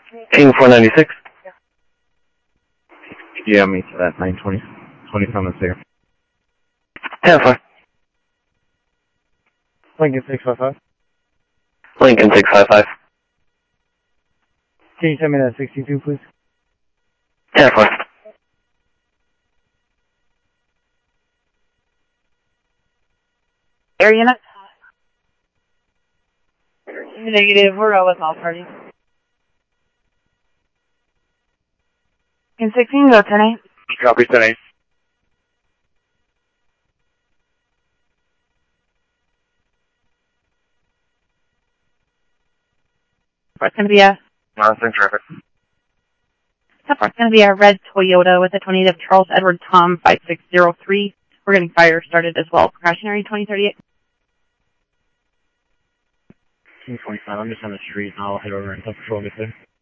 King 496. Yeah, me to that 920. 20 from the there. 10-4. Lincoln 655. Lincoln 655. Can you send me that 62, please? 10-4. Air unit? Negative, we're out with all parties. In 16, go 10-8. Copy 10-8. It's going to be a... Monitoring traffic. It's going to be a red Toyota with a 20 of Charles Edward Tom 5603. We're getting fire started as well. Precautionary 2038. King 25, I'm just on the street and I'll head over and help patrol get there.